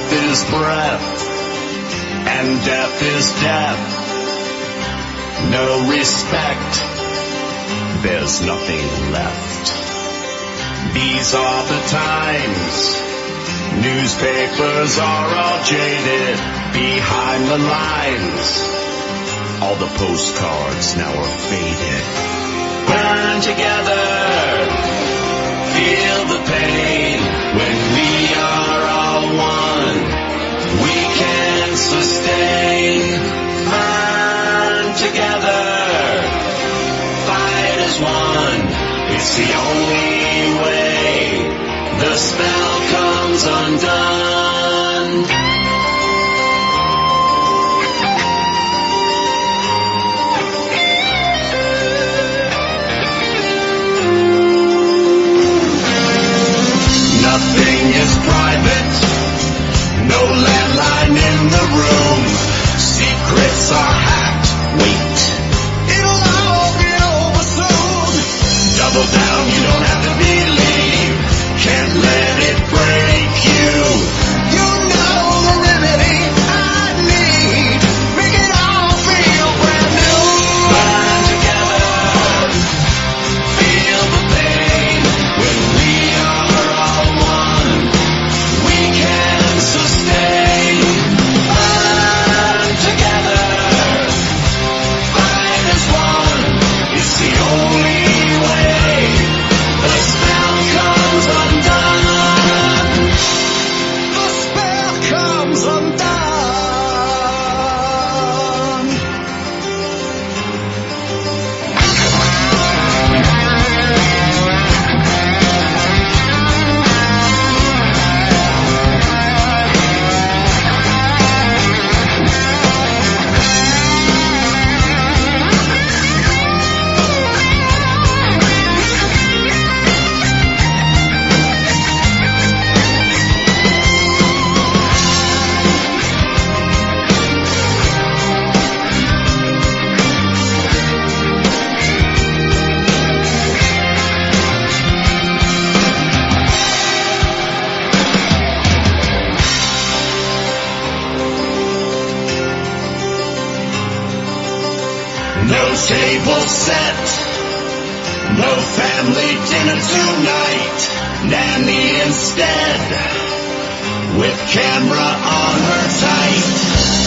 breath is breath, and death is death. No respect, there's nothing left. These are the times. Newspapers are all jaded behind the lines. All the postcards now are faded. Burn together, feel the pain. When we are all one, we can sustain. Burn together, fight as one. It's the only way the spell comes undone. Nothing is private, no landline in the room. Secrets are hacked, wait, it'll all be over soon. Double down, you don't have to believe, can't let it break you. You know the remedy I need, make it all feel brand new. Burn together, feel the pain. When we are all one, we can sustain. Burn together, fight as one. It's the only way the spell comes undone. The spell comes undone. No table set, no family dinner tonight. Nanny instead, with camera on her tight.